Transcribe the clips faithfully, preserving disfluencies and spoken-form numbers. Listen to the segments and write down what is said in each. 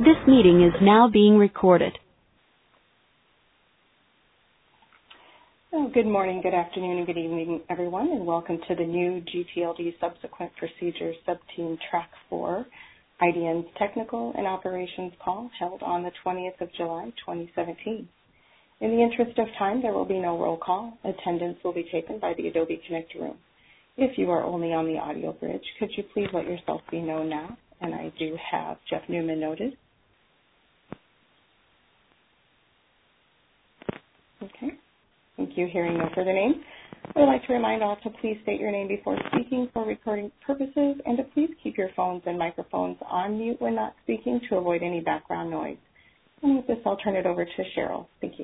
This meeting is now being recorded. Oh, good morning, good afternoon, and good evening, everyone, and welcome to the new G T L D Subsequent Procedures Subteam Track four I D N's Technical and Operations Call held on the twentieth of July, twenty seventeen. In the interest of time, there will be no roll call. Attendance will be taken by the Adobe Connect room. If you are only on the audio bridge, could you please let yourself be known now? And I do have Jeff Newman noted. Okay. Thank you. Hearing no further names, I would like to remind all to please state your name before speaking for recording purposes and to please keep your phones and microphones on mute when not speaking to avoid any background noise. And with this, I'll turn it over to Cheryl. Thank you.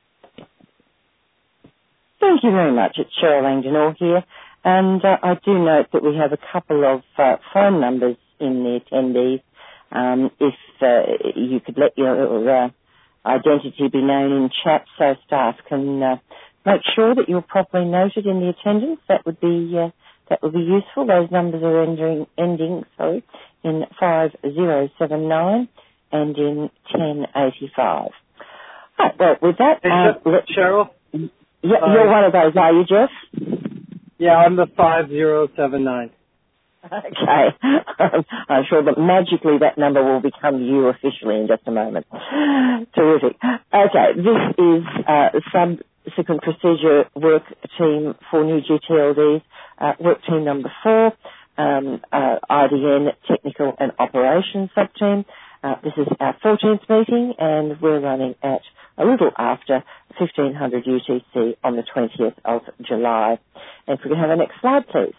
Thank you very much. It's Cheryl Langdonor here. And uh, I do note that we have a couple of uh, phone numbers in the attendees. Um, if uh, you could let your uh, identity be known in chat so staff can uh, make sure that you're properly noted in the attendance. That would be uh, that would be useful. Those numbers are ending, ending sorry, in five zero seven nine and in ten eighty-five. Right, well, with that, hey, uh, let, Cheryl? Yeah, uh, you're one of those, are you, Jeff? Yeah, I'm the five zero seven nine. Okay. I'm sure that magically that number will become you officially in just a moment. Terrific. Okay, this is uh, subsequent procedure work team for new G T L Ds, uh, work team number four, um, uh, I D N Technical and Operations Subteam. Uh, this is our fourteenth meeting and we're running at a little after fifteen hundred U T C on the twentieth of July. And if we can have the next slide, please.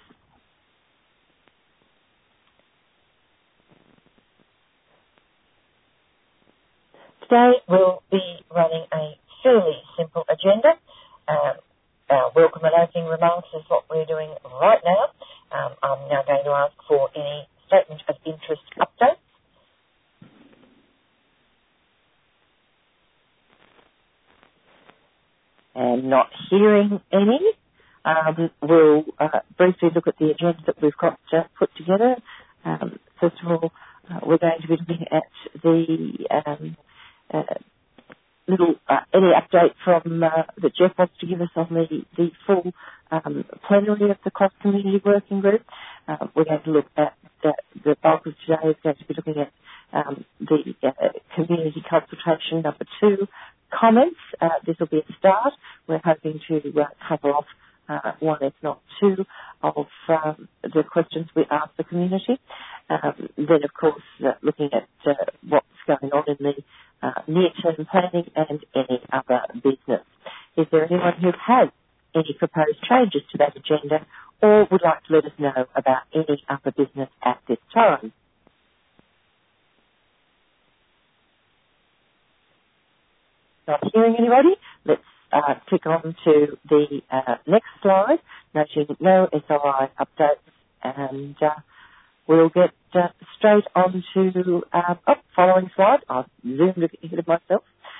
Today we'll be running a fairly simple agenda. Um, our welcome and opening remarks is what we're doing right now. Um, I'm now going to ask for any statement of interest updates. And not hearing any, um, we'll uh, briefly look at the agenda that we've got uh, put together. Um, first of all, uh, we're going to be looking at the um, Uh, little uh, any update from uh, that Jeff wants to give us on the the full um, plenary of the Cross Community Working Group. Uh, we're going to look at the, the bulk of today is going to be looking at um, the uh, community consultation number two comments. Uh, this will be a start. We're hoping to uh, cover off uh, one, if not two, of um, the questions we ask the community. Um, then, of course, uh, looking at uh, what's going on in the uh, near-term planning and any other business. Is there anyone who has any proposed changes to that agenda or would like to let us know about any other business at this time? Not hearing anybody? Let's uh, click on to the uh, next slide, noting no S O I updates, and uh, we'll get uh, straight on to uh, oh, following slide. I've zoomed ahead of myself.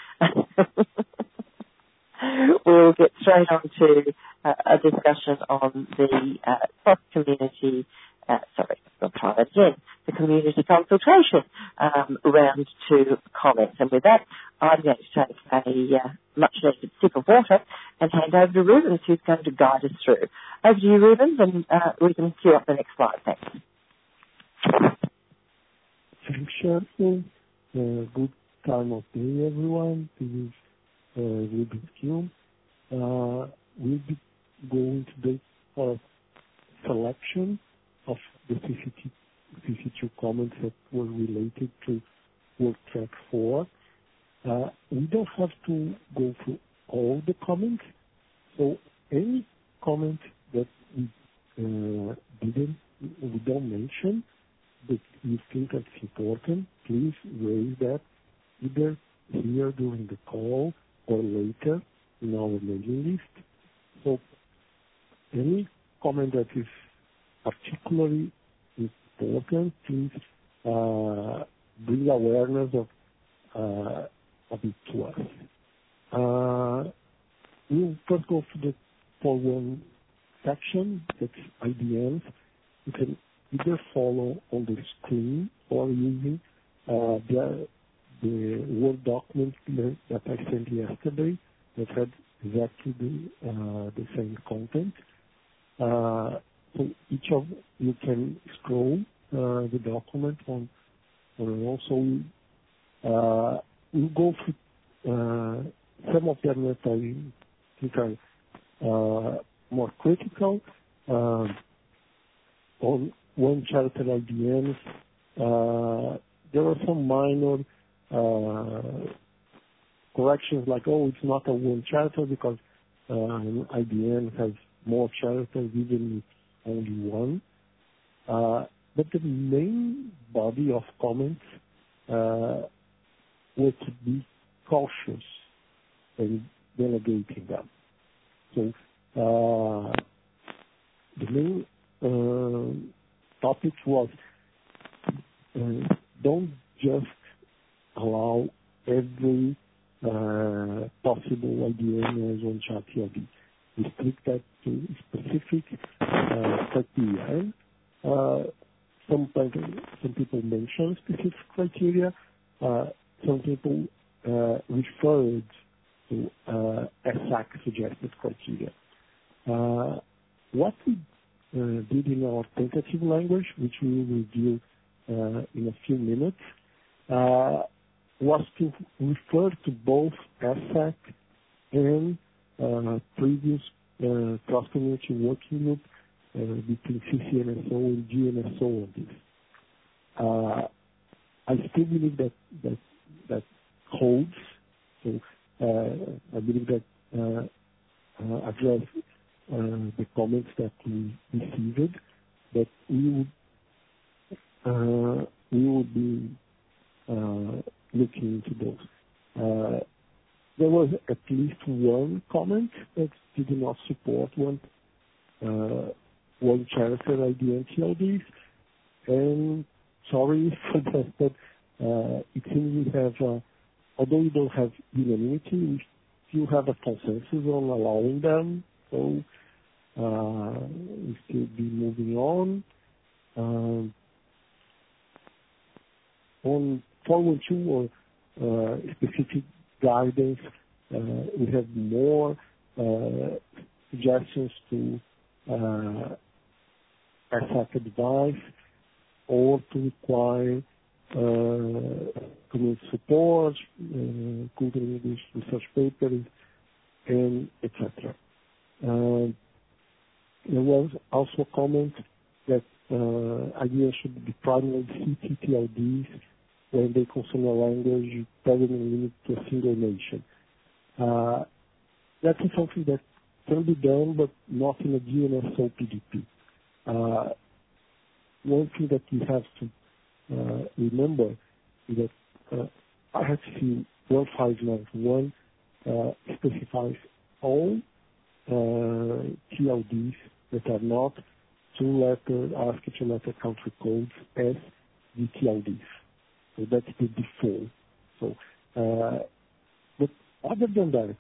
We'll get straight on to uh, a discussion on the uh, cross community, uh, sorry, I'll try that again, the community consultation um, round two comments. And with that, I'm going to take a uh, much needed sip of water and hand over to Rubens, who's going to guide us through. Over to you, Rubens, and uh, we can cue up the next slide. Thanks. Thanks, Cheryl. Uh, good time of day, everyone. This is uh, Rubens Kuhn. Uh, we'll be going today for a selection of the C C two comments that were related to work track four. Uh, we don't have to go through all the comments, so any comment that we uh, didn't, we don't mention, but you think that's important, please raise that either here during the call or later in our mailing list. So any comment that is particularly important, please uh, bring awareness of, uh, of it to us. Uh, we'll first go to the for one section, that's I D Ns. You can either follow on the screen or using uh, the Word document that I sent yesterday that had exactly the, uh, the same content. Uh, so each of you can scroll uh, the document on, on also uh, we'll go through uh, some of them that I think are uh, more critical. Uh, on one character I D Ns, uh, there are some minor uh, corrections like, oh, it's not a one character because uh, an I D N has more characters, even if only one. Uh, but the main body of comments uh, were to be cautious in delegating them. So uh, the main uh, topic was uh, don't just allow every uh, possible I D N as one chart T L D. Restrict that to specific uh, criteria. Uh, some, some people mention specific criteria. Uh, some people uh, referred to uh, S A C suggested criteria. Uh, what we uh, did in our tentative language, which we will review uh, in a few minutes, uh, was to refer to both S A C and uh, previous uh, cross-community working group uh, between C C N S O and G N S O on this. Uh, I still believe that that that holds. So uh, I believe that uh, uh, address uh, the comments that we received, that we would uh, we would be uh, looking into those. Uh, there was at least one comment that did not support one uh, one character I D N T L Ds, and sorry for that, but uh, it seems we have, uh, although we don't have unanimity, we still have a consensus on allowing them, so uh, we still be moving on. Um, on four one two or uh, specific guidance, uh, we have more uh, suggestions to uh, S A C advice or to require uh, community support, uh, Google English research papers, and et cetera. Uh, there was also a comment that uh, ideas should be primarily C T T L Ds when they concern a language presently limited to a single nation. Uh, that is something that can be done, but not in a G N S O P D P. Uh, one thing that we have to uh, remember is that uh, I F C one five nine one uh, specifies all uh, T L Ds that are not two-letter ASCII two-letter country codes as the T L Ds. So that's the default. So, uh, but other than that,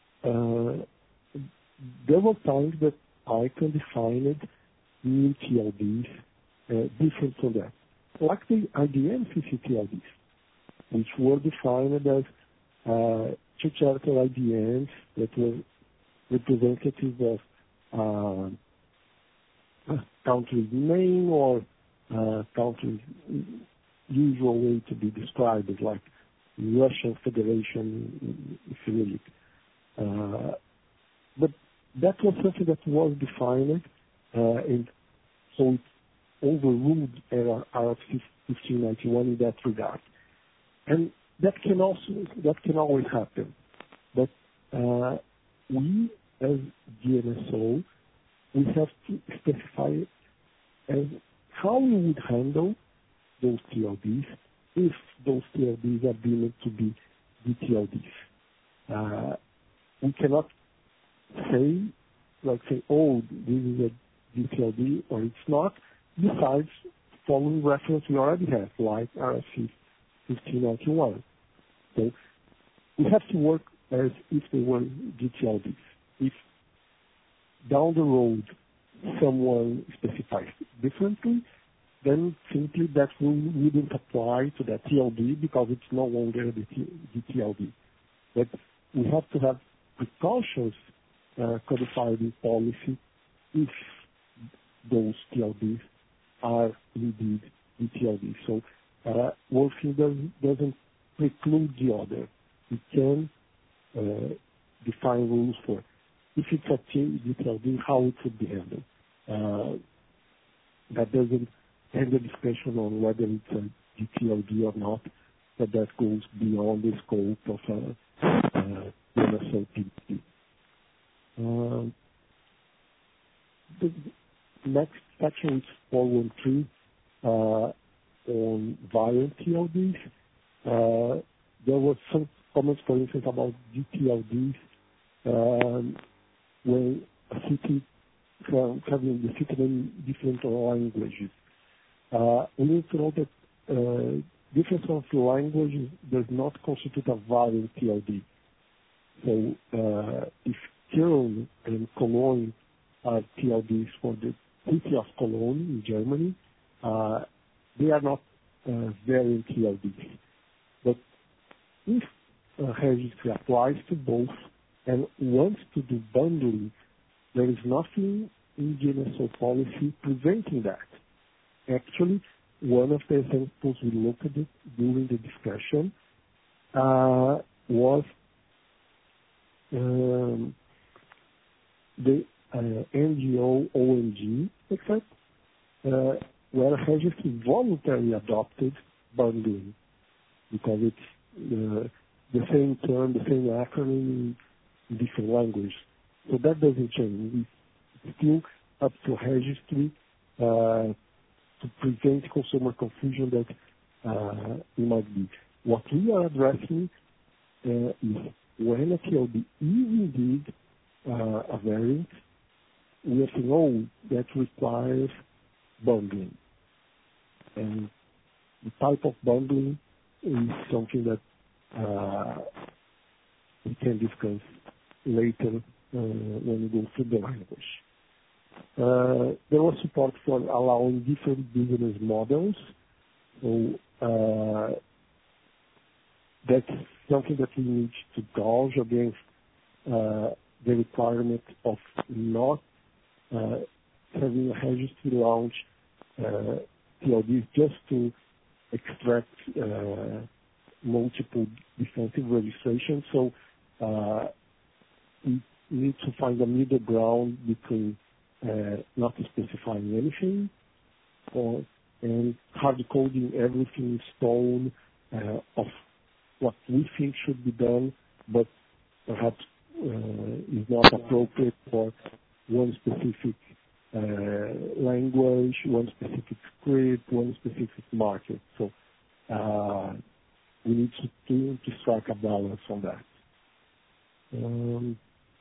uh, there were times that I can define it new T L Ds uh, different from that. Like the I D N C C T L Ds, which were defined as uh, two-character I D Ns that were representative of uh, country's name or uh, country's usual way to be described as like Russian Federation, if you will. Uh, but that was something that was defined, uh, and so it overruled R F C fifteen ninety-one in that regard. And that can also, that can always happen. But uh, we, as G N S O, we have to specify as how we would handle those T L Ds if those T L Ds are deemed to be D T L Ds. Uh, we cannot say, like say, oh, this is a D T L D or it's not, besides following reference we already have, like R F C fifteen ninety-one. So we have to work as if they were D T L Ds. If down the road someone specifies differently, then simply that rule wouldn't apply to that T L D because it's no longer the, T, the T L D. But we have to have precautions uh, codified in policy if those T L Ds are indeed the T L D. So uh, one thing doesn't, doesn't preclude the other. We can uh, define rules for if it's a T L D, how it should be handled. Uh, that doesn't end the discussion on whether it's a G T L D or not, but that goes beyond the scope of a uh, N S O P D. Uh, the next section is four one three uh, on variant T L Ds. Uh, there was some comments, for instance, about G T L Ds um, when a city uh, having the city in different languages. Uh, we need to know that uh, difference of languages does not constitute a variant T L D. So uh, if Köln and Cologne are T L Ds for the city of Cologne in Germany, uh, they are not uh, variant T L Ds. But if uh, registry applies to both and wants to do bundling, there is nothing in the N S O policy preventing that. Actually, one of the examples we looked at it during the discussion uh, was um, the uh, N G O O M G, except uh, where registry voluntarily adopted bundling because it's uh, the same term, the same acronym in different languages. So that doesn't change. It's still up to registry uh, to prevent consumer confusion that uh, it might be. What we are addressing uh, is when a T L D is indeed uh, a variant, we have to know that requires bundling. And the type of bundling is something that uh, we can discuss later uh, when we go through the language. Uh, there was support for allowing different business models. So uh, that's something that we need to gauge against uh, the requirement of not uh, having a registry launch uh, T L Ds just to extract uh, multiple defensive registrations. So uh, we need to find a middle ground between uh, not specifying anything or and hard coding everything in stone uh, of what we think should be done, but perhaps uh, is not appropriate for one specific uh, language, one specific script, one specific market. So uh, we need to, to, to strike a balance on that. Um,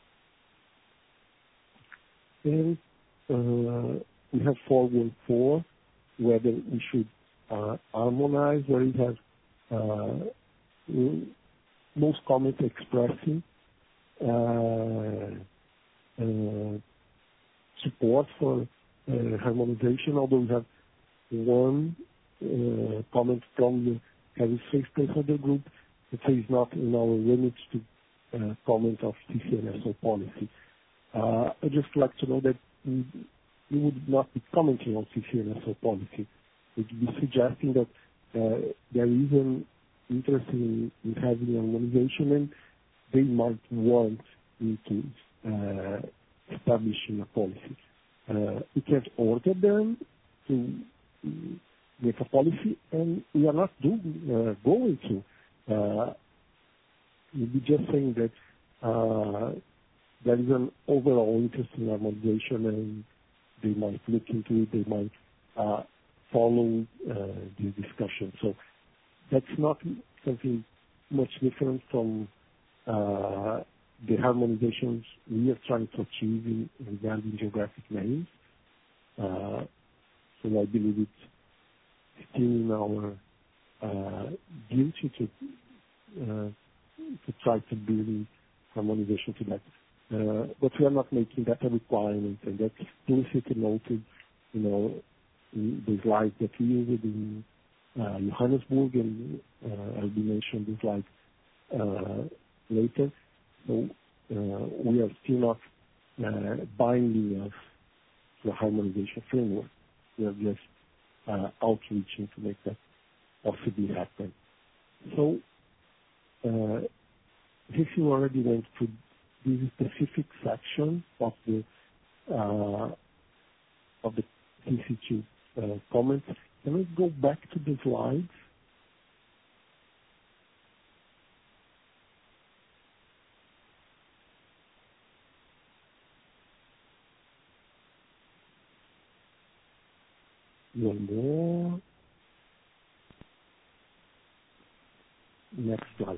and uh, we have four one four, whether we should uh, harmonize, where we have uh, most comments expressing uh, uh, support for uh, harmonization, although we have one uh, comment from the Heavy Safe Stakeholder Group that says not in our limits to uh, comment of C C N S O policy. Uh, I'd just like to know that we, we would not be commenting on C C N S O policy. We'd be suggesting that uh, there is an interest in, in having harmonization, and they might want into uh, establishing a policy. Uh, we can't order them to make a policy, and we are not doing, uh, going to. Uh, we'll be just saying that uh, there is an overall interest in harmonization, and they might look into it, they might uh, follow uh, the discussion. So that's not something much different from uh, the harmonizations we are trying to achieve in, regarding geographic names. Uh, so I believe it's still in our uh, duty to uh, to try to bring harmonization to that. Uh, but we are not making that a requirement, and that's explicitly noted in our the slides that we used in uh, Johannesburg, and uh, I'll be mentioning the slides uh, later. So uh, we are still not uh, binding us to a harmonization framework. We are just uh, outreaching to make that possibly happen. So uh, if you already went through this specific section of the uh, of the T C two uh, comments, can we go back to the slides? One more. Next slide.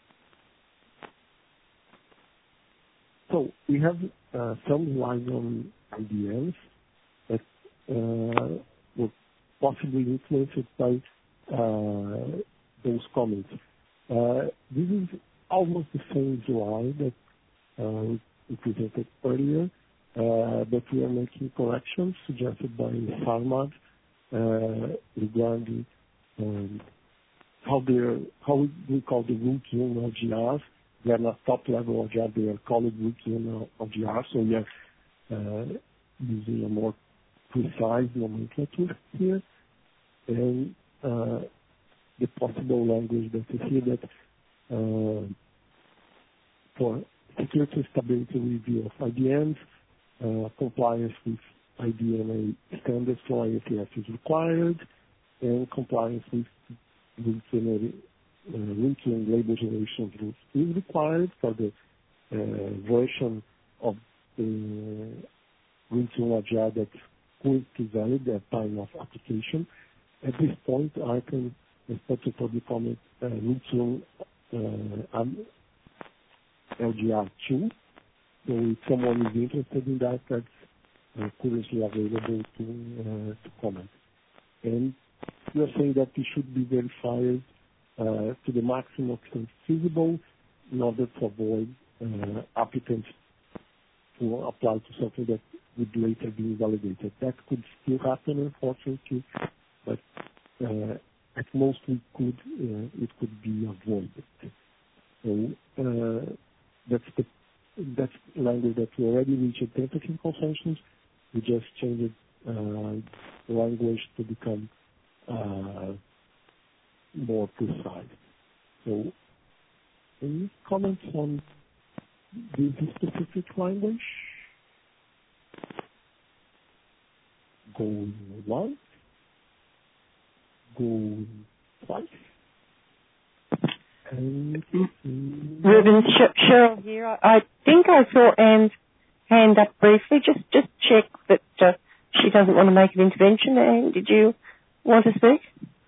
So we have uh, some slides on I D Ms that uh, were possibly influenced by uh, those comments. Uh, this is almost the same slide that uh, we presented earlier, uh, but we are making corrections suggested by Sarmad uh, regarding um, how they're, how we call the root zone L G Rs. They are not top level L G R, they are called root zone L G R, so we are uh, using a more precise nomenclature here. And uh, the possible language that is here that uh, for security stability review of I D Ms, uh, compliance with I D M A standards for I A T F is required, and compliance with root zone uh, root zone label generation rules is required for the uh, version of the root zone L G R that's currently valid at time of application. At this point, I can statutory comment uh, root zone uh, um, L G R two. So if someone is interested in that, that's uh, currently available to uh, to comment. And we are saying that it should be verified uh, to the maximum extent feasible in order to avoid uh, applicants to apply to something that would later be invalidated. That could still happen, unfortunately, but uh, at most we could uh, it could be avoided. So uh, that's the that's language that we already reached a tentative consensus. We just changed uh, the language to become uh, more precise. So, any comments on this specific language? Going once, going twice. And Ruben, Sh- Cheryl here. I, I think I saw Anne's hand up briefly. Just just check that uh, she doesn't want to make an intervention. Anne, did you want to speak?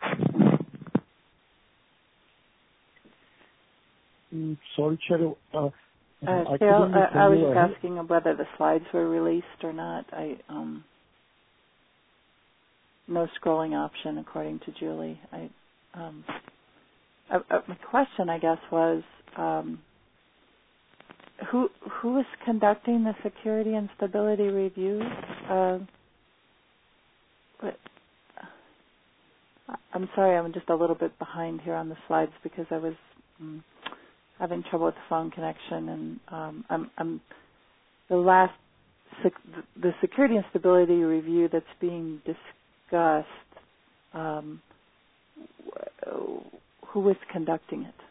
Mm, sorry, Cheryl. Uh, uh, I, Cheryl, uh, I was just ahead. asking whether the slides were released or not. I um, no scrolling option, according to Julie. I. Um, Uh, uh, my question, I guess, was um, who who is conducting the security and stability review? Uh, but, I'm sorry, I'm just a little bit behind here on the slides because I was um, having trouble with the phone connection, and um, I'm, I'm the last sec- the security and stability review that's being discussed. Um, w- Who is conducting it?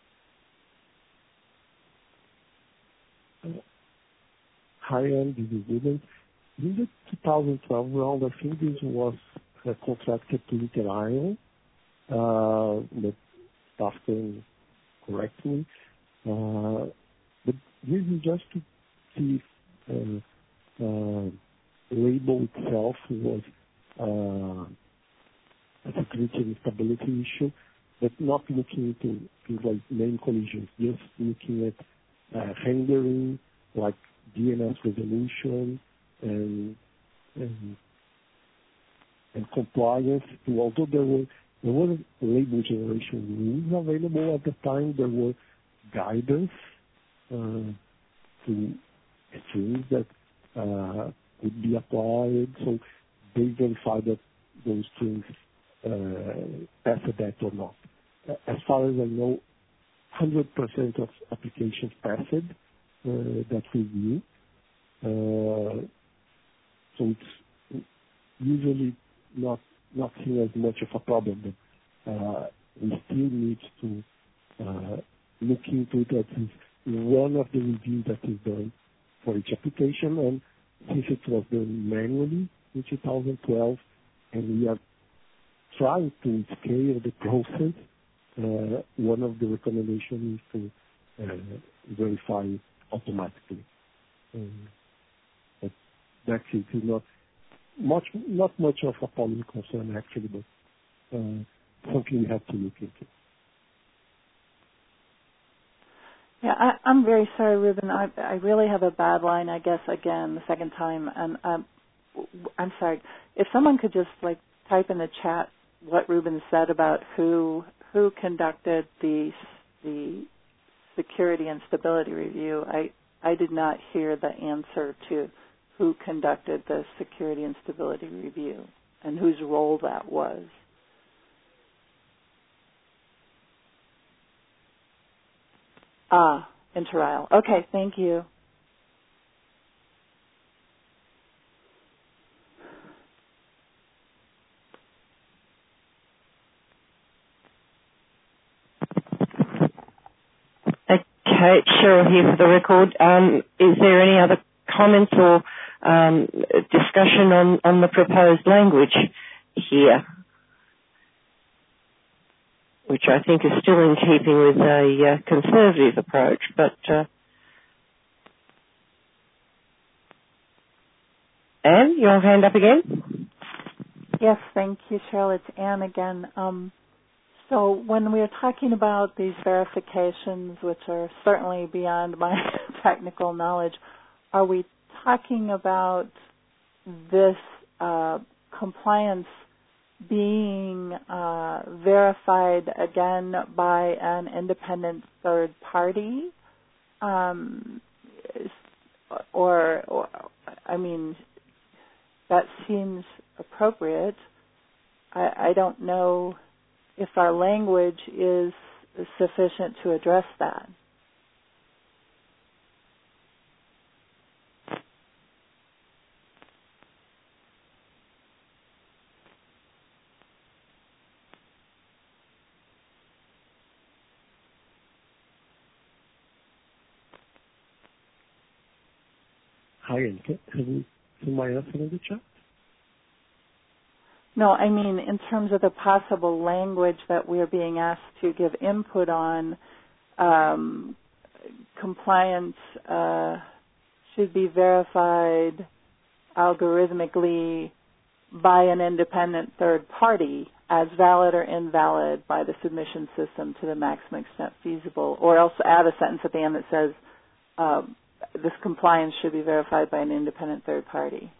Hi, Anne, this is Ruben. In the two thousand twelve round, I think this was uh, contracted to Inter-Ion, uh, but staffed in correctly. Uh, but this is just to see if uh, uh, the label itself was uh, a security and stability issue, but not looking into things like main collisions, just looking at uh, rendering, like D N S resolution and and, and compliance. To, although there were there were label generation rules available at the time, there were guidance uh, to strings that uh, could be applied. So they verified that those things uh, passed that or not. As far as I know, one hundred percent of applications passed uh, that review. Uh, so it's usually not not seen as much of a problem, but uh, we still need to uh, look into that is one of the reviews that is done for each application, and since it was done manually in two thousand twelve, and we are trying to scale the process, uh, one of the recommendations is to uh, verify automatically. Um, but that's it. It's not much, not much of a policy concern actually, but uh, something we have to look into. Yeah, I, I'm very sorry, Ruben. I, I really have a bad line, I guess, again, the second time. And um, I'm sorry. If someone could just, like, type in the chat what Ruben said about who who conducted the the security and stability review. I, I did not hear the answer to who conducted the security and stability review and whose role that was. Ah, Inter-I L. Okay, thank you. Okay, Cheryl here for the record. Um, is there any other comments or um, discussion on, on the proposed language here, which I think is still in keeping with a uh, conservative approach, but uh, Anne, your hand up again? Yes, thank you, Cheryl. It's Anne again. Um, so when we are talking about these verifications, which are certainly beyond my technical knowledge, are we talking about this uh, compliance being uh, verified again by an independent third party, um, or, or, I mean, that seems appropriate. I, I don't know if our language is sufficient to address that. Hi, Anne. Have you seen my answer in the chat? No, I mean in terms of the possible language that we're being asked to give input on, um, compliance uh, should be verified algorithmically by an independent third party as valid or invalid by the submission system to the maximum extent feasible, or else add a sentence at the end that says uh, this compliance should be verified by an independent third party.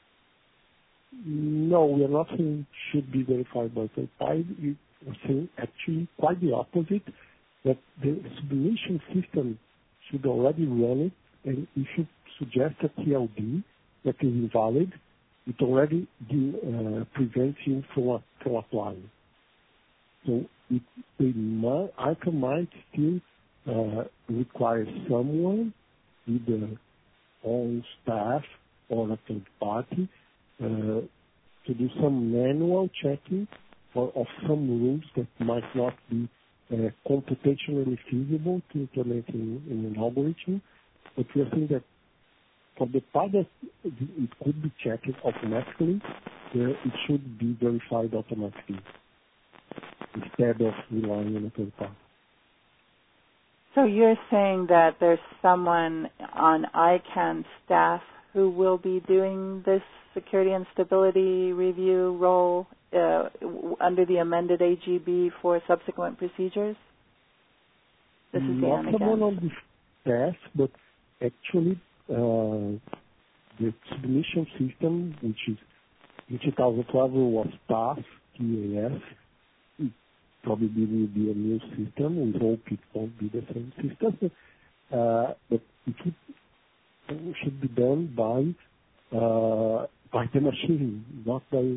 No, we are not saying should be verified by third party. We are saying actually quite the opposite, that the submission system should already run it, and if you suggest a T L D that is invalid, it already do, uh, prevents you from, from applying. So it, they might, I T A might still uh, require someone, either on staff or a third party, Uh, to do some manual checking for, of some rules that might not be uh, computationally feasible to implement in, in an algorithm. But we are saying that for the part that it could be checked automatically, uh, it should be verified automatically instead of relying on a third party. So you're saying that there's someone on I CANN staff who will be doing this security and stability review role uh, under the amended A G B for subsequent procedures? This is Not Anne again. someone on the staff, but actually uh, the submission system, which is in two thousand twelve was T A S, T A S. It probably will be a new system. We hope it won't be the same system. Uh, but it should, it should be done by uh, by the machine, not by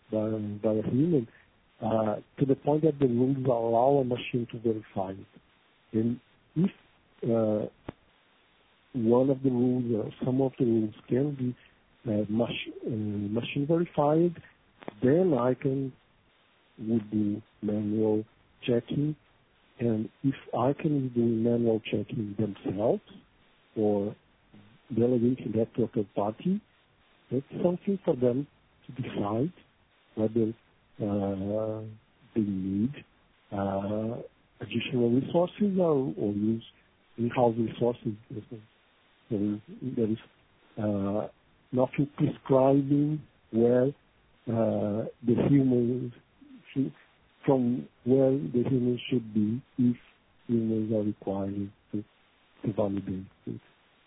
by, by a human, uh, to the point that the rules allow a machine to verify it. And if uh, one of the rules or some of the rules can be uh, mach- uh, machine verified, then I can would do manual checking. And if I can do manual checking themselves or delegating that to a third party, that's something for them to decide whether uh, they need uh, additional resources or, or use in-house resources. There is, there is uh, nothing prescribing where uh, the humans should, from where the humans should be if humans are required to, to validate it.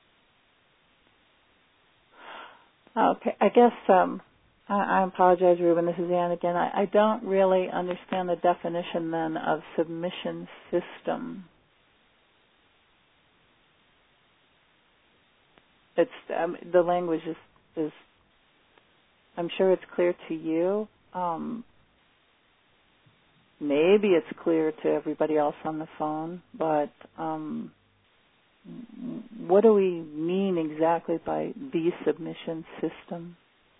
Okay, I guess um, I, I apologize, Ruben. This is Ann again. I, I don't really understand the definition then of submission system. It's um, the language is, is. I'm sure it's clear to you. Um, maybe it's clear to everybody else on the phone, but um, what do we mean exactly by the submission system?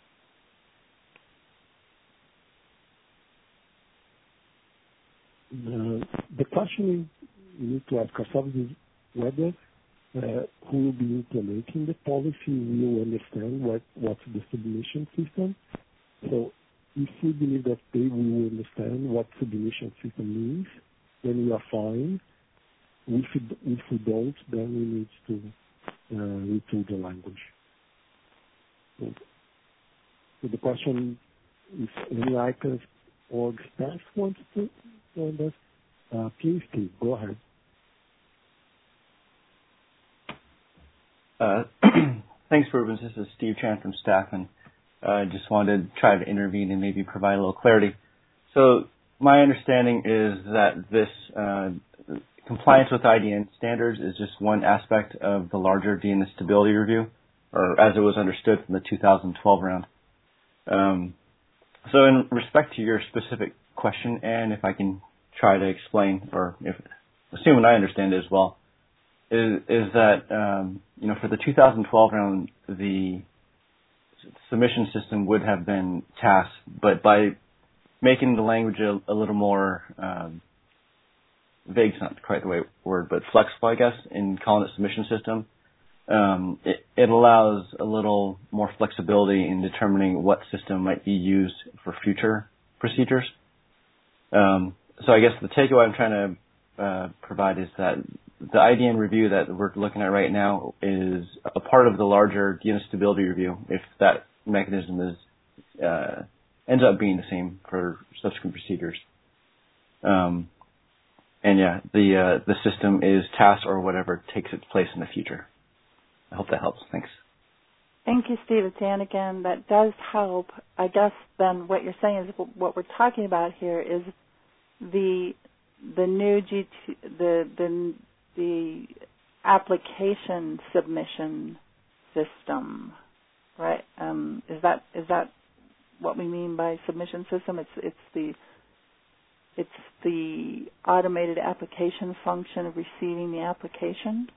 The, the question we need to ask ourselves is whether uh, who will be implementing the policy will understand what, what's the submission system. So if we believe that they will understand what submission system means, then we are fine. If we, if we don't, then we need to uh, retool the language. So, so the question, if any icons or staff wants to join us, uh, please, Steve, go ahead. Uh, thanks, Ruben. This is Steve Chan from staff, and I uh, just wanted to try to intervene and maybe provide a little clarity. So my understanding is that this uh, compliance with I D N standards is just one aspect of the larger D N S stability review, or as it was understood from the two thousand twelve round. Um, so in respect to your specific question, and if I can try to explain, or if assuming I understand it as well, is, is that, um, you know, for the two thousand twelve round, the submission system would have been tasked, but by making the language a, a little more um, vague, is not quite the right word, but flexible, I guess, in calling it submission system, um, it, it allows a little more flexibility in determining what system might be used for future procedures. Um, so I guess the takeaway I'm trying to uh, provide is that the I D N review that we're looking at right now is a part of the larger D N S stability review, if that mechanism is uh, ends up being the same for subsequent procedures. Um, and yeah, the uh, the system is tasked or whatever takes its place in the future. I hope that helps. Thanks. Thank you, Steve. It's Ann again. That does help. I guess then what you're saying is what we're talking about here is the the new G T, the the the application submission system, right? Um, is that is that what we mean by submission system? It's it's the it's the automated application function of receiving the application.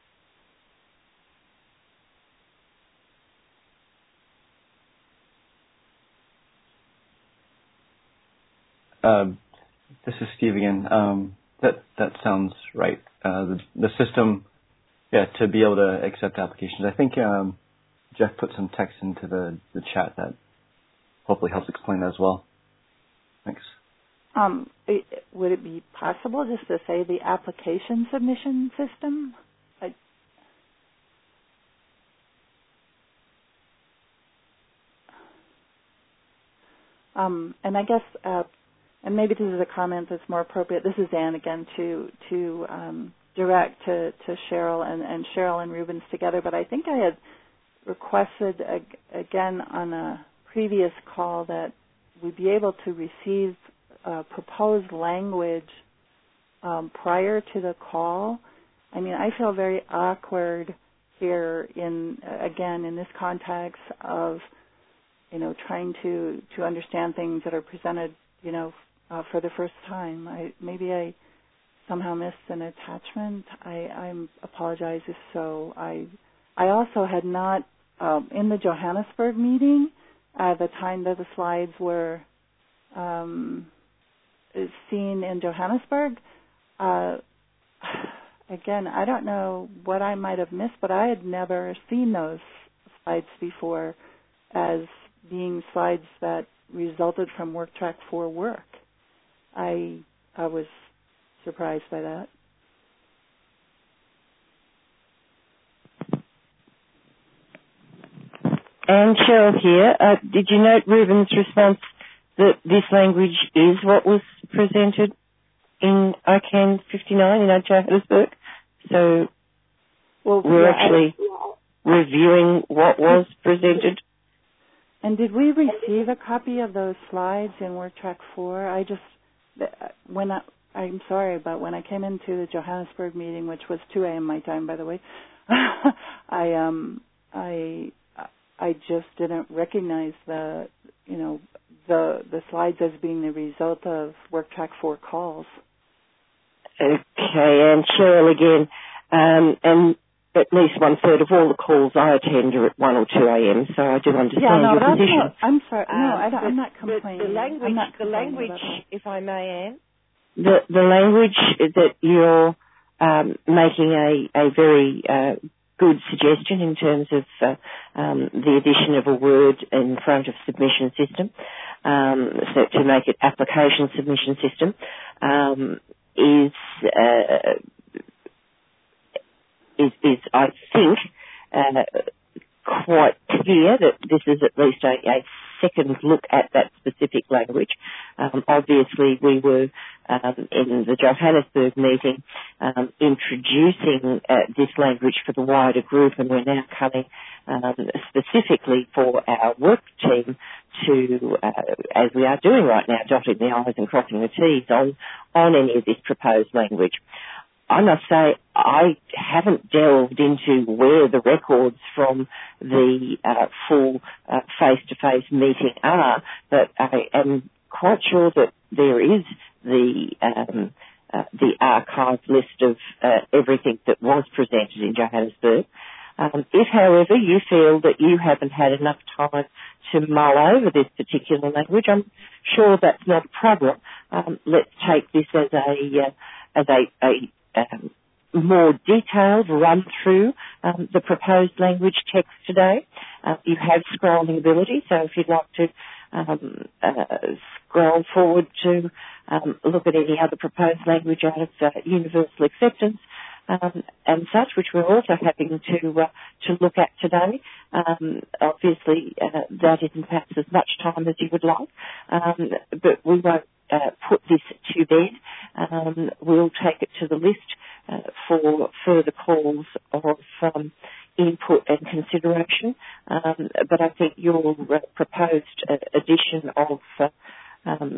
Um, this is Steve again. Um, that that sounds right. Uh, the, the system, yeah, to be able to accept applications. I think um, Jeff put some text into the, the chat that hopefully helps explain that as well. Thanks. Um, it, would it be possible just to say the application submission system? I, um, and I guess, uh, and maybe this is a comment that's more appropriate. This is Ann again to to um, direct to, to Cheryl and, and Cheryl and Rubens together. But I think I had requested ag- again on a previous call that we be able to receive uh, proposed language um, prior to the call. I mean, I feel very awkward here in, again, in this context of you know, trying to, to understand things that are presented, you know, uh, for the first time. I, maybe I somehow missed an attachment. I, I apologize if so. I, I also had not, um, in the Johannesburg meeting, at the time that the slides were um, seen in Johannesburg, uh, again, I don't know what I might have missed, but I had never seen those slides before as being slides that resulted from Work Track four work. I I was surprised by that. And Cheryl here, uh, did you note Ruben's response that this language is what was presented in I C A N fifty-nine in Johannesburg? So well, we're yeah, actually I, reviewing what was presented. And did we receive a copy of those slides in Work Track four? I just, when I, I'm sorry, but when I came into the Johannesburg meeting, which was two a.m. my time, by the way, I um I I just didn't recognize the you know the the slides as being the result of Work Track four calls. Okay, and Cheryl again, um, and at least one third of all the calls I attend are at one or two a.m. So I do understand yeah, no, your that's position. Not, I'm sorry, no, um, I don't, I'm not complaining. The, the language, I'm not the language, if I may, Anne, the the language that you're um, making a a very uh, good suggestion in terms of uh, um, the addition of a word in front of submission system, um, so to make it application submission system, um, is. Uh, Is, is, I think, uh, quite clear that this is at least a, a second look at that specific language. Um, obviously, we were um, in the Johannesburg meeting um, introducing uh, this language for the wider group, and we're now coming um, specifically for our work team to, uh, as we are doing right now, dotting the I's and crossing the T's on, on any of this proposed language. I must say I haven't delved into where the records from the uh, full uh, face-to-face meeting are, but I am quite sure that there is the um, uh, the archive list of uh, everything that was presented in Johannesburg. Um, if, however, you feel that you haven't had enough time to mull over this particular language, I'm sure that's not a problem. Um, let's take this as a uh, as a, a Um, more detailed run through um, the proposed language text today. Uh, you have scrolling ability, so if you'd like to um, uh, scroll forward to um, look at any other proposed language out of uh, universal acceptance um, and such, which we're also happy to uh, to look at today. Um, obviously, uh, that isn't perhaps as much time as you would like, um, but we won't Uh, put this to bed. Um, we'll take it to the list uh, for further calls of um, input and consideration. Um, but I think your uh, proposed uh, addition of uh, um,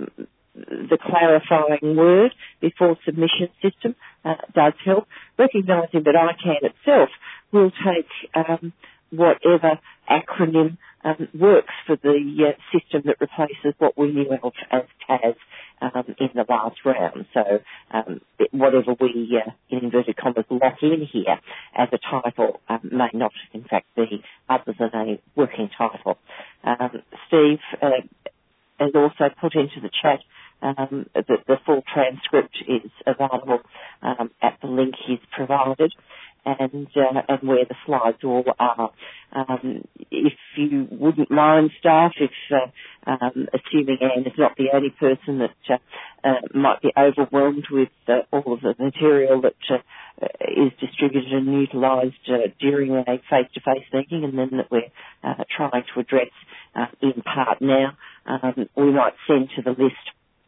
the clarifying word before submission system uh, does help, recognising that I C A N itself will take um, whatever acronym um, works for the uh, system that replaces what we knew of as T A S um, in the last round. So um, it, whatever we, uh, in inverted commas, lock in here as a title um, may not, in fact, be other than a working title. Um, Steve uh, has also put into the chat um, that the full transcript is available um, at the link he's provided. And uh, and where the slides all are. Um, if you wouldn't mind, staff, if uh, um, assuming Anne is not the only person that uh, uh, might be overwhelmed with uh, all of the material that uh, is distributed and utilised uh, during a face-to-face meeting, and then that we're uh, trying to address uh, in part now, um, we might send to the list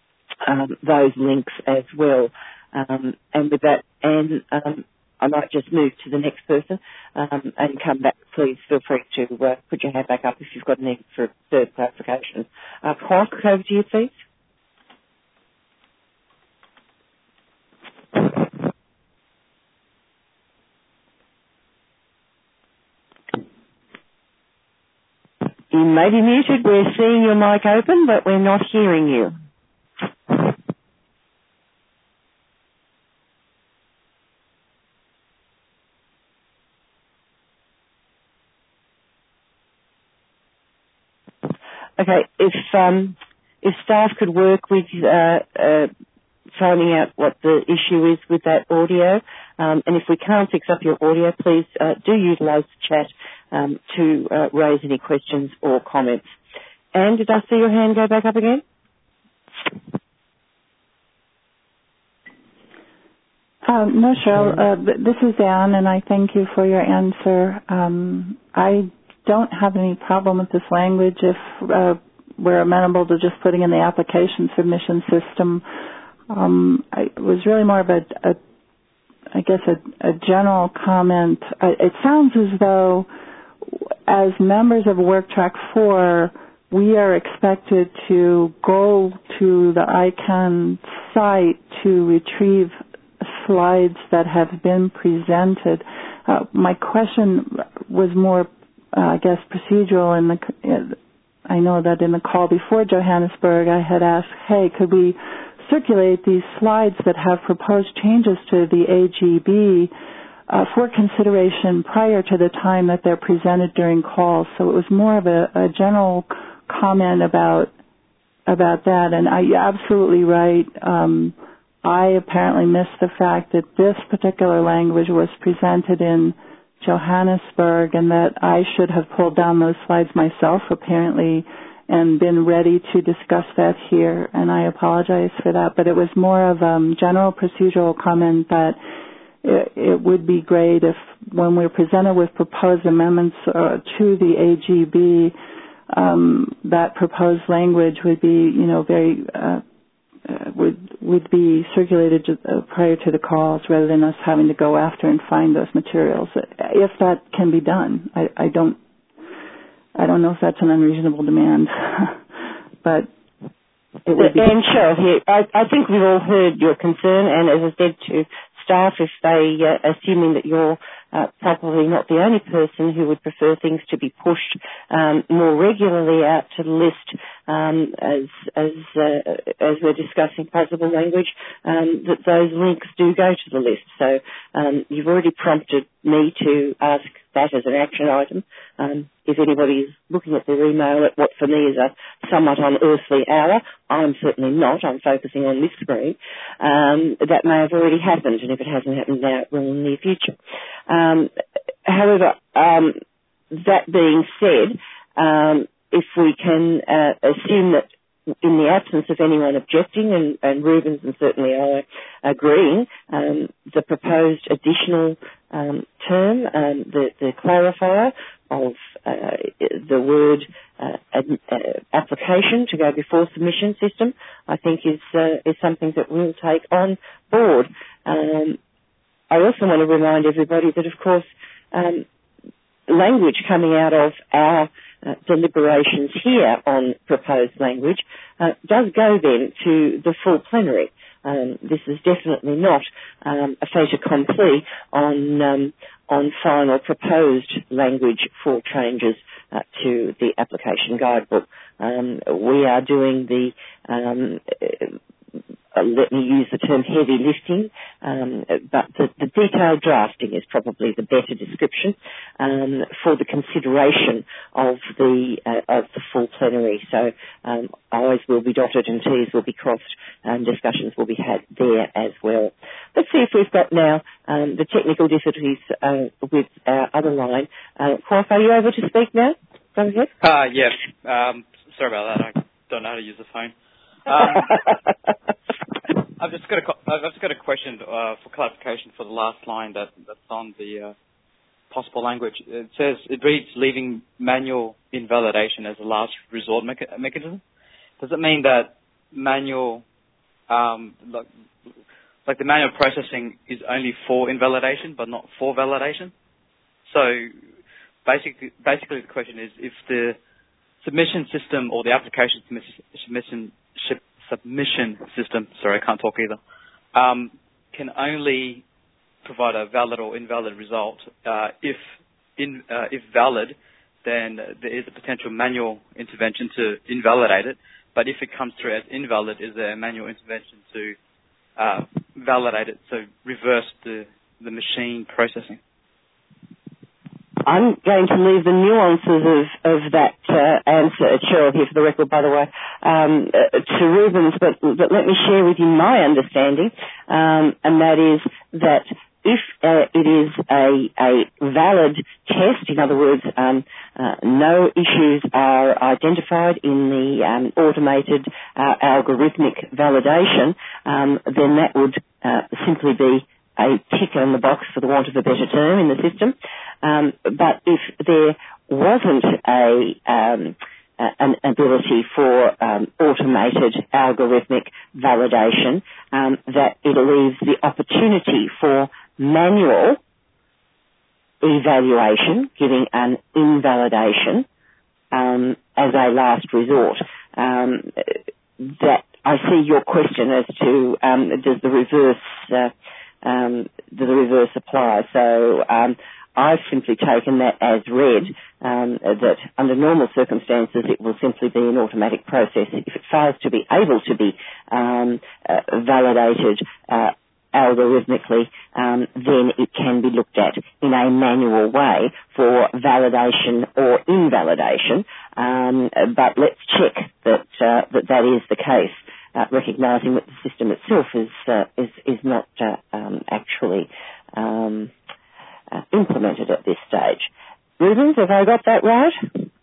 um, those links as well. Um, and with that, Anne, um, I might just move to the next person um, and come back. Please feel free to uh, put your hand back up if you've got any for further clarification. Uh, Clark, over to you, please. You may be muted. We're seeing your mic open, but we're not hearing you. Okay, if um, if staff could work with uh, uh, finding out what the issue is with that audio, um, and if we can't fix up your audio, please uh, do utilise the chat um, to uh, raise any questions or comments. Anne, did I see your hand go back up again? Um, no, Cheryl. Uh, this is Anne, and I thank you for your answer. Um, I don't have any problem with this language if uh, we're amenable to just putting in the application submission system. Um, I, it was really more of a, a I guess, a, a general comment. I, it sounds as though, as members of Work Track four, we are expected to go to the I CANN site to retrieve slides that have been presented. Uh, my question was more, uh, I guess, procedural. In the, I know that in the call before Johannesburg, I had asked, hey, could we circulate these slides that have proposed changes to the A G B uh, for consideration prior to the time that they're presented during calls. So it was more of a, a general comment about about that. And I, you're absolutely right. Um, I apparently missed the fact that this particular language was presented in Johannesburg and that I should have pulled down those slides myself, apparently, and been ready to discuss that here, and I apologize for that. But it was more of a um, general procedural comment that it, it would be great if, when we're presented with proposed amendments uh, to the A G B, um, that proposed language would be, you know, very uh, uh, would would be circulated to, uh, prior to the calls, rather than us having to go after and find those materials. If that can be done, I, I don't. I don't know if that's an unreasonable demand, but it would be. And sure, I, I think we've all heard your concern, and as I said to staff, if they, uh, assuming that you're uh, probably not the only person who would prefer things to be pushed um, more regularly out to the list, um, as as uh, as we're discussing possible language, um, that those links do go to the list. So um, you've already prompted me to ask that as an action item. Um, if anybody is looking at their email at what for me is a somewhat unearthly hour, I'm certainly not. I'm focusing on this screen. Um, that may have already happened, and if it hasn't happened now, it will in the near future. Um, however, um, that being said, um, if we can uh, assume that in the absence of anyone objecting, and, and Rubens and certainly I agreeing, um, the proposed additional um, term, um, the, the clarifier of uh, the word uh, ad, uh, application to go before submission system, I think is uh, is something that we'll take on board. Um, I also want to remind everybody that, of course, um, language coming out of our uh, deliberations here on proposed language uh, does go then to the full plenary. Um, this is definitely not um, a fait accompli on um, on final proposed language for changes uh, to the application guidebook. Um, we are doing the um, Uh, let me use the term heavy lifting, um, but the, the detailed drafting is probably the better description um, for the consideration of the uh, of the full plenary. So um, I's will be dotted and T's will be crossed, and discussions will be had there as well. Let's see if we've got now um, the technical difficulties uh, with our other line. Uh, Kwaf, are you able to speak now? Go ahead. Uh, yes. Um, sorry about that. I don't know how to use the phone. Um, I've just got a I've just got a question uh, for clarification for the last line that, that's on the uh, possible language. It says it reads leaving manual invalidation as a last resort mecha- mechanism. Does it mean that manual um, like, like the manual processing is only for invalidation but not for validation? So basically, basically the question is if the submission system or the application submission submission system, sorry, I can't talk either, um, can only provide a valid or invalid result. Uh, if in, uh, if valid, then there is a potential manual intervention to invalidate it. But if it comes through as invalid, is there a manual intervention to uh, validate it, so reverse the, the machine processing? I'm going to leave the nuances of, of that uh, answer, Cheryl here for the record, by the way, um, uh, to Rubens, but, but let me share with you my understanding, um, and that is that if uh, it is a, a valid test, in other words, um, uh, no issues are identified in the um, automated uh, algorithmic validation, um, then that would uh, simply be a tick on the box, for the want of a better term, in the system. Um, but if there wasn't a um, uh, an ability for um, automated algorithmic validation, um, that it leaves the opportunity for manual evaluation, giving an invalidation um, as a last resort. Um, that I see your question as to um, does the reverse uh, um, does the reverse apply? So um, I've simply taken that as read, um, that under normal circumstances it will simply be an automatic process. If it fails to be able to be um, uh, validated uh, algorithmically, um, then it can be looked at in a manual way for validation or invalidation. Um, but let's check that uh, that that is the case, uh, recognising that the system itself is uh, is is not uh, um, actually um, uh, implemented at this stage. Rubens, have I got that right?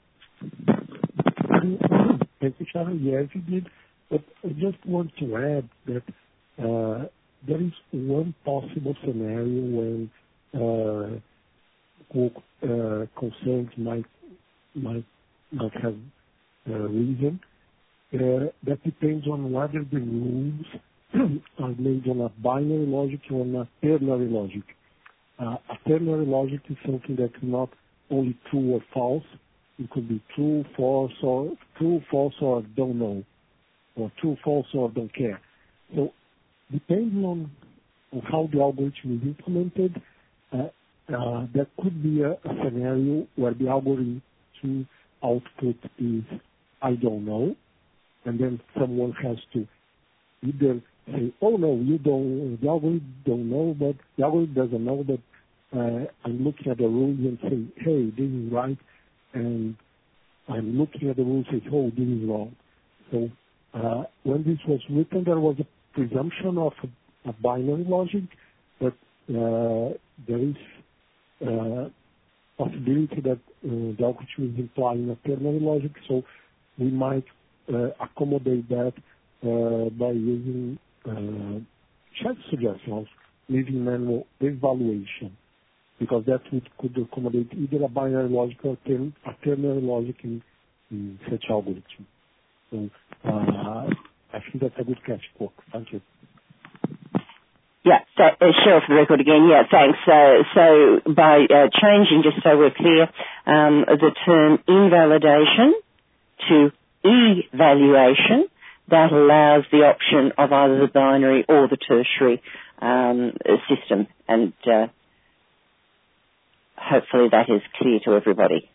Thank you, Sharon. Yes, you did. But I just want to add that uh, there is one possible scenario when uh, co- uh, concerns might might not have uh, reason. Uh, that depends on whether the rules are made on a binary logic or on a ternary logic. Uh, a ternary logic is something that's not only true or false. It could be true, false, or true, false, or don't know, or true, false, or don't care. So, depending on, on how the algorithm is implemented, uh, uh, there could be a, a scenario where the algorithm output is I don't know, and then someone has to either say, oh no, you don't, the algorithm don't know, but the algorithm doesn't know, but uh, I'm looking at the rules and say, hey, this is right, and I'm looking at the rules and say, oh, this is wrong. So uh, when this was written, there was a presumption of a, a binary logic, but uh, there is uh, possibility that uh, the algorithm is implying a ternary logic, so we might uh, accommodate that uh, by using uh, check suggestions, leaving manual evaluation, because that would, could accommodate either a binary logic or ter- a ternary logic in, in such algorithm. So uh, I think that's a good catch, Quark. Thank you. Yeah, so, uh, Cheryl for the record again. Yeah, thanks. Uh, so by uh, changing, just so we're clear, um, the term invalidation to evaluation, that allows the option of either the binary or the tertiary um, system, and uh, hopefully that is clear to everybody.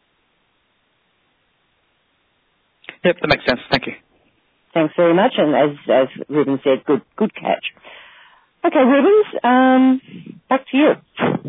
Yep, that makes sense. Thank you. Thanks very much, and as as Ruben said, good good catch. Okay, Rubens, um, back to you.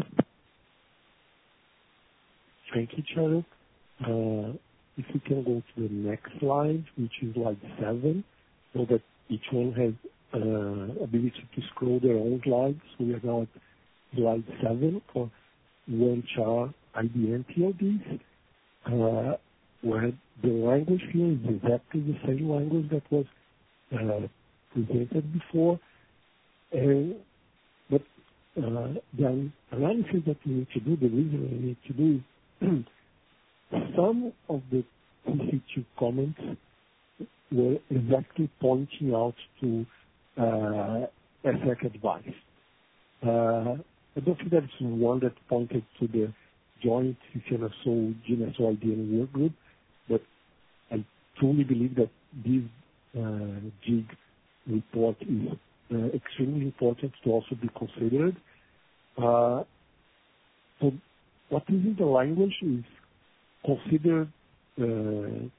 Thank you, Cheryl. Uh, if we can go to the next slide, which is slide seven, so that each one has uh, ability to scroll their own slides. So we are now at slide seven for one char I B M P L Ds, uh, where the language here is exactly the same language that was uh, presented before. Uh, but uh, the analysis that we need to do, the reason we need to do is some of the T C two comments were exactly pointing out to uh, S E C advice. Uh, I don't think that's one that pointed to the joint C C N S O, G N S O I D N work group, but I truly believe that this uh, G I G report is Uh, extremely important to also be considered. Uh, so what is in the language is consider uh,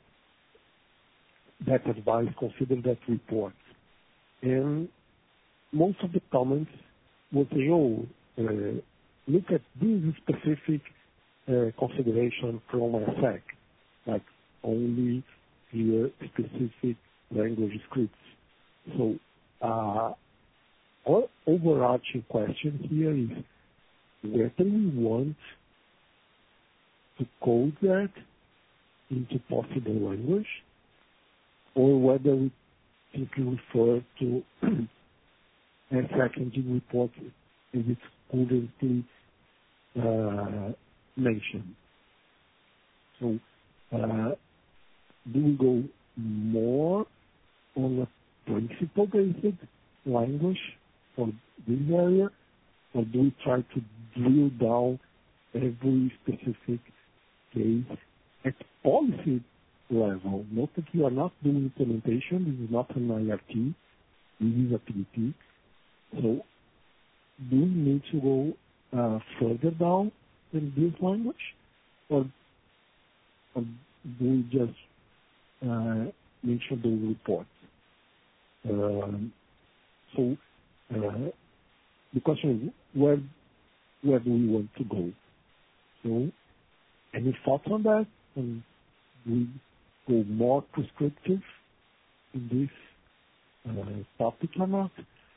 that advice, consider that report. And most of the comments will say, oh, uh, look at this specific uh, consideration from A S A C, like only here specific language scripts. So uh, our overarching question here is whether we want to code that into possible language or whether we simply refer to A S A C engine report as it's currently uh, mentioned. So uh, do we go more on a principle-based language for this area, or do we try to drill down every specific case at policy level? Note that we are not doing implementation. This is not an I R T. This is a P D P. So do we need to go uh, further down in this language, or, or do we just uh, mention those reports? Um, so uh, the question is, where where do we want to go? So any thoughts on that? And do we go more prescriptive in this uh, topic or not?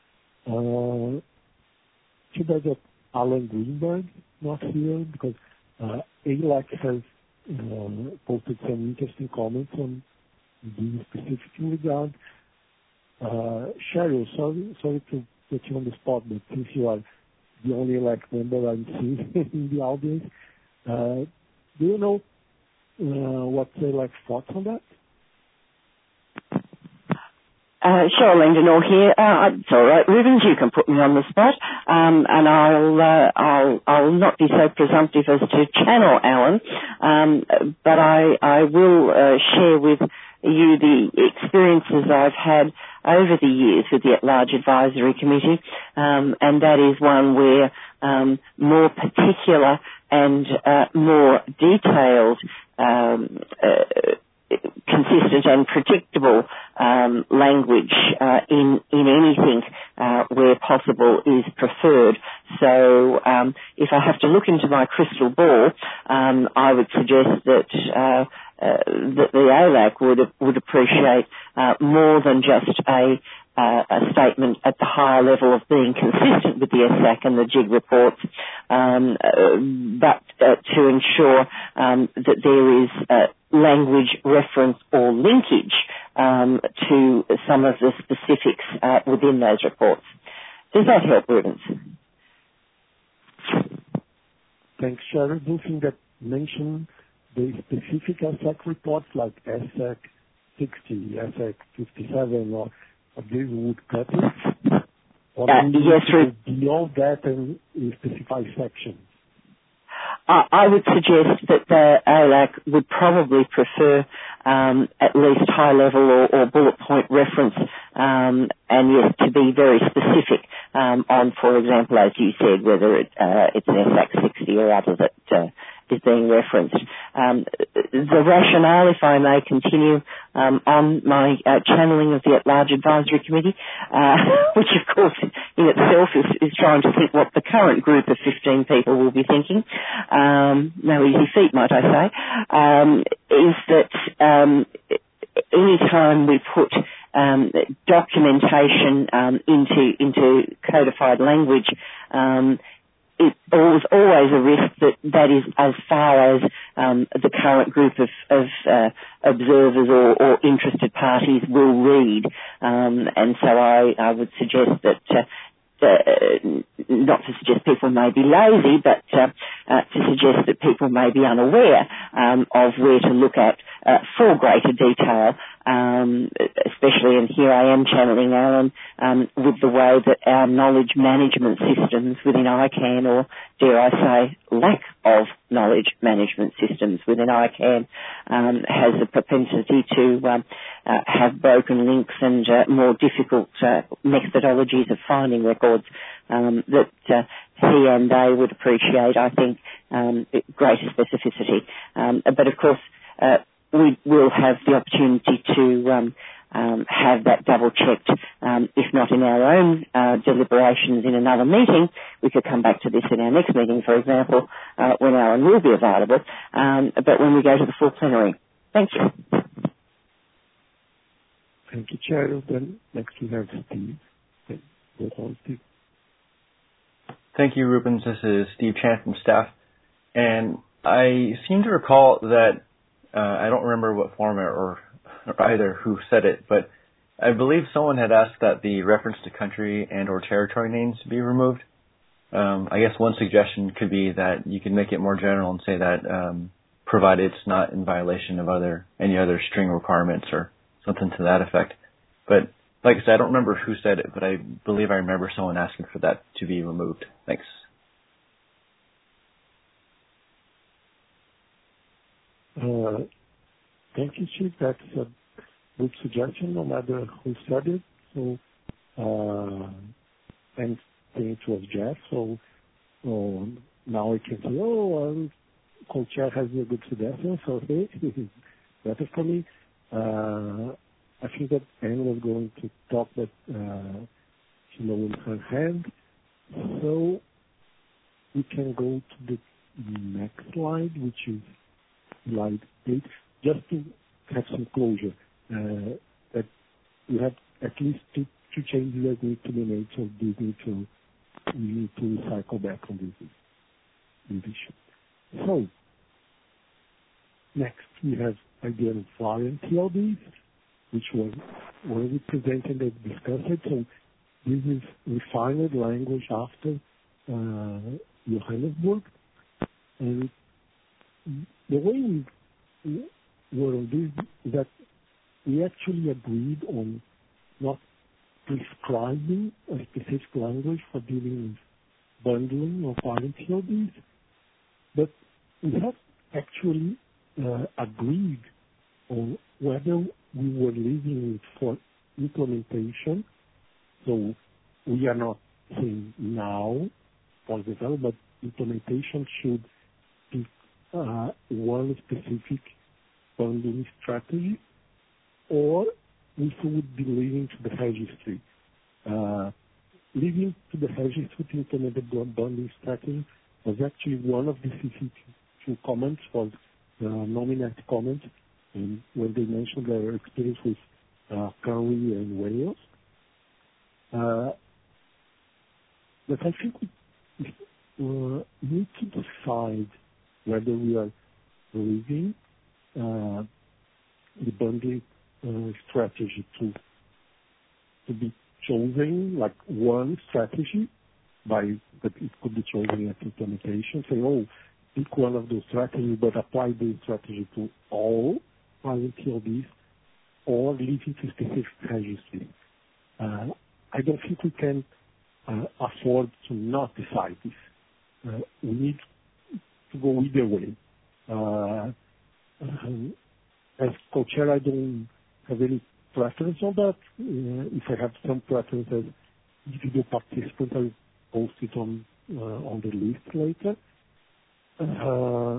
Uh, too bad that Alan Greenberg not here, because uh, A L A C has uh, posted some interesting comments on this specific regard. Uh, Cheryl, sorry, sorry to put you on the spot, but since you are the only A L A C member I'm seeing in the audience, uh, do you know uh, what A L A C thoughts on that? Uh, sure, Linda Nor here. Uh, it's all right, Rubens, you can put me on the spot, um, and I'll, uh, I'll, I'll not be so presumptive as to channel Alan, um, but I, I will uh, share with you the experiences I've had over the years with the At-Large Advisory Committee, um, and that is one where um, more particular and uh, more detailed um, uh, consistent and predictable um, language uh, in in anything uh, where possible is preferred. So um, if I have to look into my crystal ball, um, I would suggest that uh, uh, that the A L A C would would appreciate uh, more than just a Uh, a statement at the higher level of being consistent with the A S A C and the J I G reports, um, uh, but uh, to ensure um, that there is uh, language reference or linkage um, to some of the specifics uh, within those reports. Does that help, Rubens? Thanks, Sharon. Do you think that mention the specific A S A C reports like A S A C sixty, A S A C fifty-seven, or Or this would cut it? Or uh, yes, go beyond that and specify sections? Uh, I would suggest that the A L A C would probably prefer um, at least high level or, or bullet point reference, um, and yes, to be very specific um, on, for example, as you said, whether it, uh, it's an A S A C sixty or other that uh, is being referenced. Um, the rationale, if I may continue um, on my uh, channeling of the At-Large Advisory Committee, uh, which of course in itself is, is trying to think what the current group of fifteen people will be thinking, um, no easy feat might I say, um, is that um, any time we put um, documentation um, into, into codified language, um, it was always a risk that that is as far as um, the current group of, of uh, observers or, or interested parties will read. Um, and so I, I would suggest that, uh, uh, not to suggest people may be lazy, but uh, uh, to suggest that people may be unaware um, of where to look at uh, for greater detail, um, especially, and here I am channeling Alan, um, with the way that our knowledge management systems within I CANN, or dare I say lack of knowledge management systems within I CANN, um, has a propensity to um, uh, have broken links and uh, more difficult uh, methodologies of finding records um, that uh, he and they would appreciate, I think, um, greater specificity. Um, but of course, uh, we will have the opportunity to um, um, have that double-checked, um, if not in our own uh, deliberations in another meeting. We could come back to this in our next meeting, for example, uh, when Alan will be available, um, but when we go to the full plenary. Thank you. Thank you, Chair. Then next we have Steve. Go on, Steve. Thank you, Rubens. This is Steve Chan from staff. And I seem to recall that, uh, I don't remember what format or, or either who said it, but I believe someone had asked that the reference to country and or territory names be removed. Um, I guess one suggestion could be that you can make it more general and say that um, provided it's not in violation of other any other string requirements or something to that effect. But like I said, I don't remember who said it, but I believe I remember someone asking for that to be removed. Thanks. Uh, thank you, Chief. That's a good suggestion, no matter who said it. So, uh, and I think it was Jeff. So um, now I can say, oh, um, co-chair has a good suggestion. So hey, better for me. Uh, I think that Anne was going to talk, but uh, she lowered her hand. So we can go to the next slide, which is slide eight, just to have some closure. Uh, that we have at least two, two changes that need to be made, so we need to we need to cycle back on this, this issue. So next we have idea of variant T L Ds, which was already presented and discussed. So this is refined language after uh, Johannesburg. And the way we were on this is that we actually agreed on not prescribing a specific language for dealing with bundling of variant T L Ds, but we have actually uh, agreed on whether we were leaving it for implementation. So we are not saying now for development, but implementation should be uh, one specific bundling strategy, or if we would be leaving to the registry. Uh, leaving to the registry to implement the bundling strategy was actually one of the C C T comments, was the nominate comment, and when they mentioned their experience with uh, Curry and Wales. Uh, but I think we uh, need to decide whether we are leaving uh, the bundling uh, strategy to to be chosen, like one strategy, by that it could be chosen at implementation, say, oh, pick one of those strategies, but apply the strategy to all variant T L Ds, or leave it to specific registry. Uh, I don't think we can uh, afford to not decide this. Uh, we need to go either way. Uh, um, as co-chair, I don't have any preference on that. Uh, if I have some preference as individual participant, I'll post it on uh, on the list later. Uh,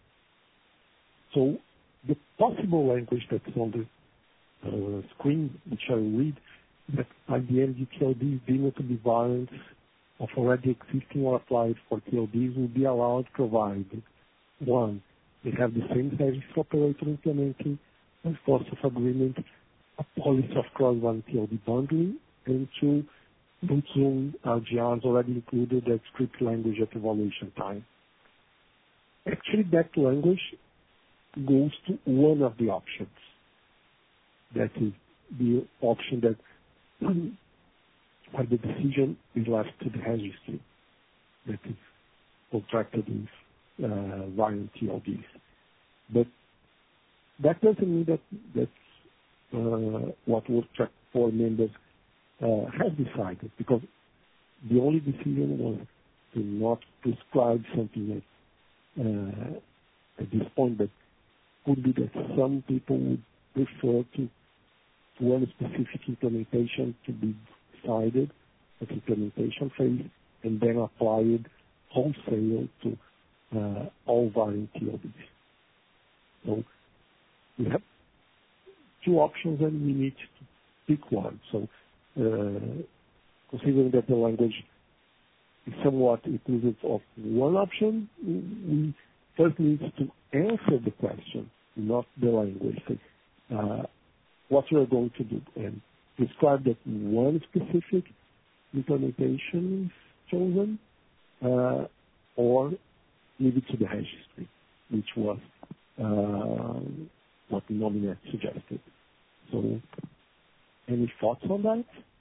so the possible language that's on the uh, screen, which I read, that I B M G T L Ds deemed to be variants of already existing or applied for T L Ds will be allowed provided, one, they have the same service operator implementing as force of agreement a policy of cross-variant T L D bundling, and two, Bluetooth R G Rs already included that script language at evaluation time. Actually, that language goes to one of the options. That is the option that where the decision is left to the registry, that is contracted with uh, variant T L Ds. But that doesn't mean that that's uh, what Work Track four members uh, have decided, because the only decision was to not prescribe something at, uh, at this point, but could be that some people would prefer to one specific implementation to be decided at implementation phase, and then applied wholesale to uh, all variant T L Ds. So we have two options and we need to pick one. So uh, considering that the language is somewhat inclusive of one option, we first need to answer the question, not the language. So, uh, what we are going to do and describe that one specific implementation is chosen, uh, or leave it to the registry, which was uh, what Nominet suggested. So, any thoughts on that?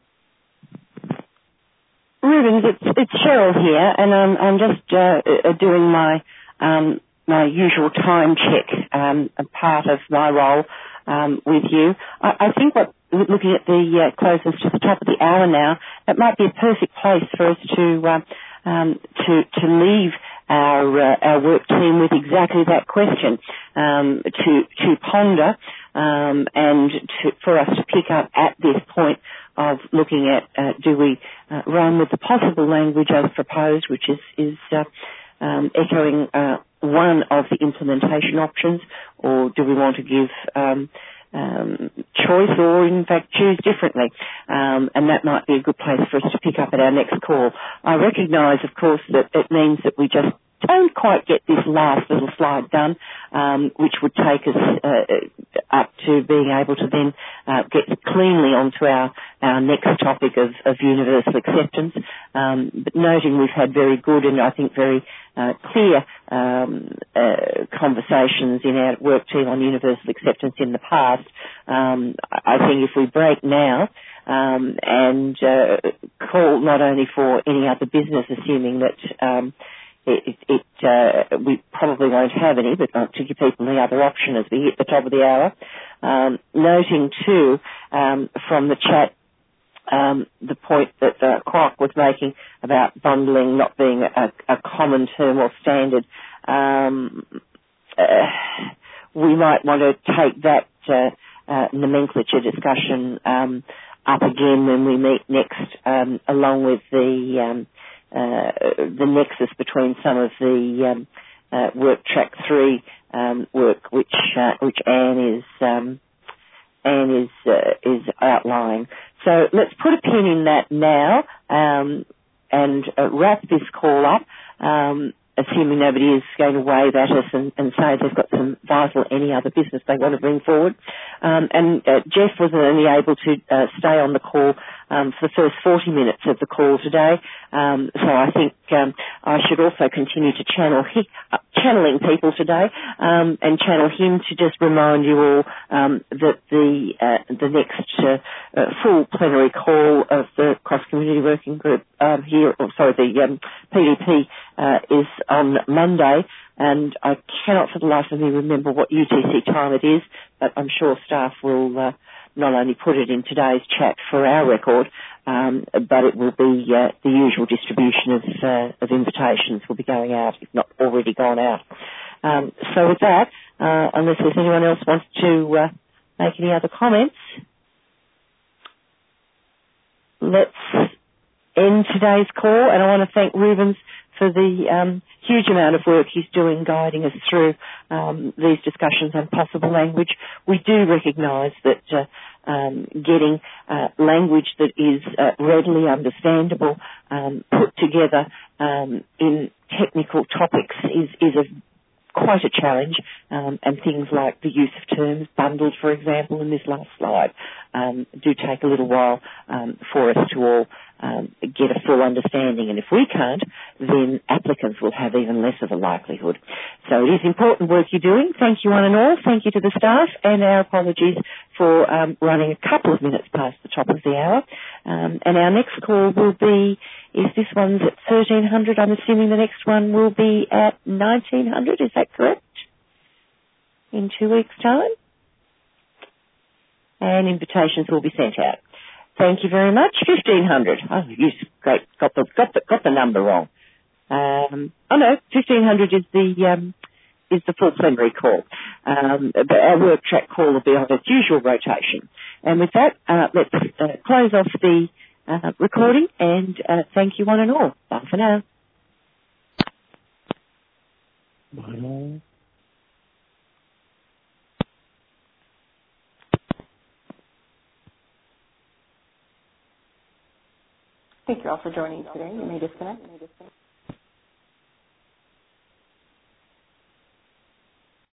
Rubens, it's, it's Cheryl here, and um, I'm just uh, doing my um, my usual time check, um, a part of my role um, with you. I, I think what, looking at the uh, closest to the top of the hour now, it might be a perfect place for us to uh, um, to to leave our uh, our work team with exactly that question, um, to to ponder um, and to, for us to pick up at this point of looking at uh, do we uh, run with the possible language as proposed, which is is uh, um, echoing uh, one of the implementation options, or do we want to give um, um, choice, or in fact choose differently? Um, and that might be a good place for us to pick up at our next call. I recognise, of course, that it means that we just don't quite get this last little slide done, um, which would take us uh, up to being able to then uh, get cleanly onto our, our next topic of, of universal acceptance. Um, but noting we've had very good and I think very uh, clear um, uh, conversations in our work team on universal acceptance in the past, um, I think if we break now um, and uh, call not only for any other business, assuming that um, It, it uh, we probably won't have any, but to give people the other option as we hit the top of the hour. Um, noting too um, from the chat um, the point that uh, Croc was making about bundling not being a, a common term or standard. Um, uh, we might want to take that uh, uh, nomenclature discussion um, up again when we meet next, um, along with the um, Uh, the nexus between some of the um, uh, work track three um, work, which uh, which Anne is um, Anne is uh, is outlining. So let's put a pin in that now um, and uh, wrap this call up. Um, assuming nobody is going to wave at us and, and say they've got some vital any other business they want to bring forward. Um, and uh, Jeff was only able to uh, stay on the call um, for the first forty minutes of the call today. Um, so I think um, I should also continue to channel he- uh, channeling people today um, and channel him to just remind you all um, that the uh, the next uh, uh, full plenary call of the Cross Community Working Group um, here, or sorry, the um, P D P uh, is on Monday, and I cannot for the life of me remember what U T C time it is, but I'm sure staff will uh, not only put it in today's chat for our record, um, but it will be uh, the usual distribution of, uh, of invitations will be going out, if not already gone out. Um, so with that, uh, unless there's anyone else wants to uh, make any other comments, let's end today's call, and I want to thank Rubens for the um, huge amount of work he's doing guiding us through um, these discussions on possible language. We do recognise that uh, um, getting uh, language that is uh, readily understandable, um, put together um, in technical topics is, is a quite a challenge, um, and things like the use of terms, bundled, for example, in this last slide, um, do take a little while um, for us to all um, get a full understanding. And if we can't, then applicants will have even less of a likelihood. So it is important work you're doing. Thank you one and all. Thank you to the staff, and our apologies for um, running a couple of minutes past the top of the hour. Um, and our next call will be, if this one's at thirteen hundred, I'm assuming the next one will be at nineteen hundred. Is that correct? In two weeks' time? And invitations will be sent out. Thank you very much. fifteen hundred. Oh, you great. Got the, got the, got the number wrong. Um, oh no, fifteen hundred is the, um, is the full plenary call. Um, but our work track call will be on its usual rotation. And with that, uh, let's uh, close off the uh, recording, and uh, thank you one and all. Bye for now. Bye. Thank you all for joining today. You may disconnect. You may disconnect.